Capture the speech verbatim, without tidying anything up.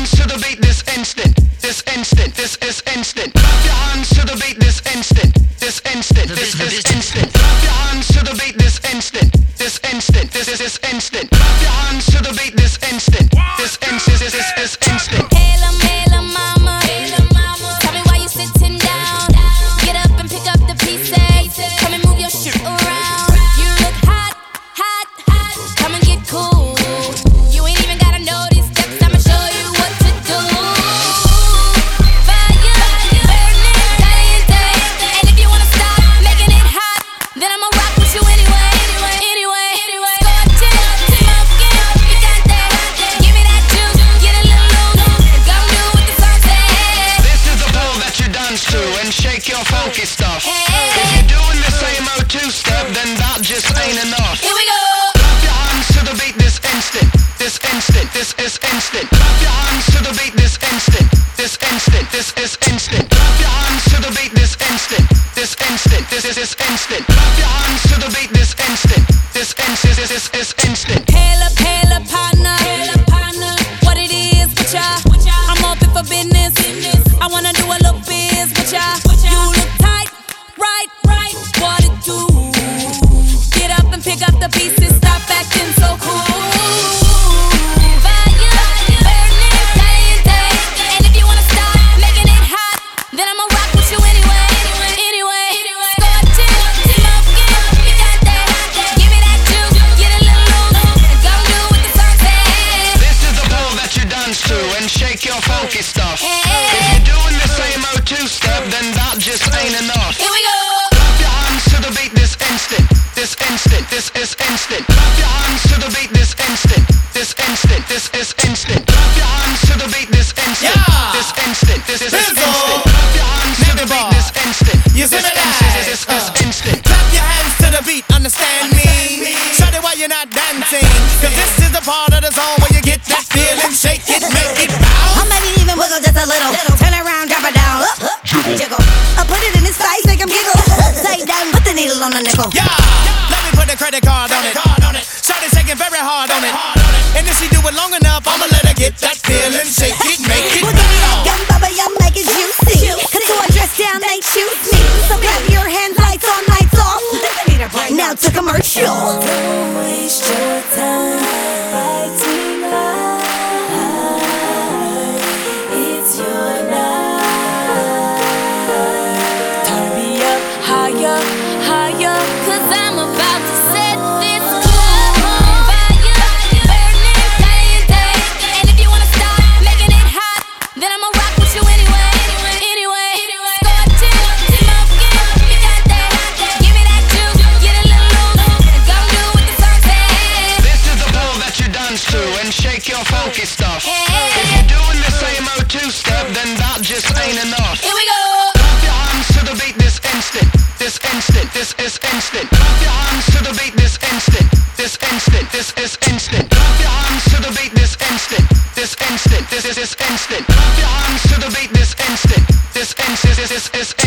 hands to the beat this instant. This instant, this is instant. Clap your hands to the beat this instant. This instant, this is instant. Clap your hands to the beat this instant. This instant, this is instant. Clap your hands to the beat this instant. This instant, this is instant. Hey, la, hey, la, mama. Hey, la, mama. Tell me why you sitting down. Get up and pick up the pieces. Come and move your shit around. You look hot, hot, hot. Come and get cool. You ain't even gotta know these steps. I'ma show you what to do. Fire, burning, caliente. And if you wanna stop making it hot, then I'ma rock with you anyway, anyway, anyway, anyway. Scorching, smoking, picante. Give me that juice, get a little loose. Go do what the song says. This is the pull that you dance to and shake your funky stuff. If you're doing the same oh two step, then that just ain't enough. Here we go. Clap your hands to the beat this instant. This instant, this is instant. Clap your hands to the beat this instant. This instant, this is instant. Clap your hands to the beat this instant. This instant, this is instant. Clap your hands to the beat this instant. This instant, this is instant. Hail up, hail up, partner. Hail up, partner. What it is with ya? I'm open for business. I wanna do a little biz with ya. You look tight, right, right. What it do? Get up and pick up the pieces. Stop acting so cool. Fire, burning, caliente. And if you wanna stop making it hot, then I'ma rock with you anyway, anyway, anyway. Scorching, smoking, picante. Give me that juice, get a little loose. Go do what the song says. This is the pull that you dance to and shake your funky stuff. If you're doing the same oh two step, then that just ain't enough. Here we go. Clap your hands to the beat this instant. This instant, this is instant. Clap your hands to the beat this instant. This instant, this is instant. Clap your hands to the beat this instant. Yeah. This instant, this is Bizzle. instant. Clap your hands to the beat this instant. You This see me instant, there? this is instant. Clap your hands to the beat, understand me. Shout it while you're not dancing. Cause this is the part of the song where you get that feeling. Shake it, make it bounce. I might even wiggle just a little. Turn around, drop it down. Up, up, jiggle. I put it in his face, make him giggle. Upside down, put the needle on the nickel. Yeah, let me put the credit card on it. Shout it, shaking very hard on it. And if she do it long enough, I'ma let her get that feeling. Shake it, make it Well, give me that bounce. gum, bubba, yum, make it juicy. Cause so I dress down, they choose me. So clap your hands, lights on, lights off. Now to commercial. Don't waste your time fighting life. It's your night. Turn me up higher, higher. Cause I'm about to set this club on fire. Burning, caliente. And if you wanna stop making it hot, then I'ma rock with you anyway, anyway, anyway. Scorching, smoking, picante. Give me that juice, get a little loose. Go do what the song says. This is the pull that you dance to and shake your funky stuff. If you're doing the same oh two step, then that just ain't enough. Here we go. Clap your hands to the beat this instant. This instant, this is instant. Clap your hands to the beat this instant. This instant, this is instant. Clap your hands to the beat this instant. This instant, this is instant. Clap your hands to the beat this instant. This instant, this is instant.